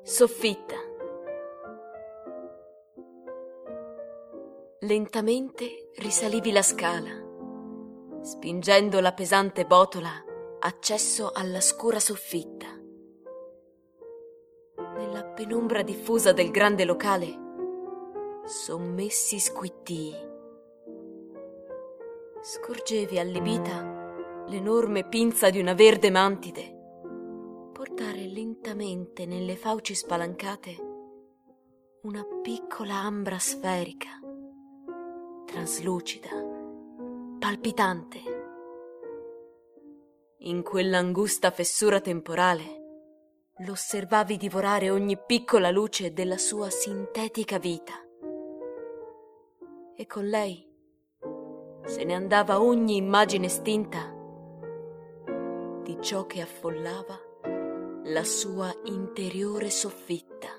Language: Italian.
Soffitta. Lentamente risalivi la scala, spingendo la pesante botola accesso alla scura soffitta. Nella penombra diffusa del grande locale, sommessi squittii. Scorgevi allibita l'enorme pinza di una verde mantide portare lentamente nelle fauci spalancate una piccola ambra sferica, traslucida, palpitante. In quell'angusta fessura temporale l'osservavi divorare ogni piccola luce della sua sintetica vita. E con lei se ne andava ogni immagine estinta di ciò che affollava la sua interiore soffitta.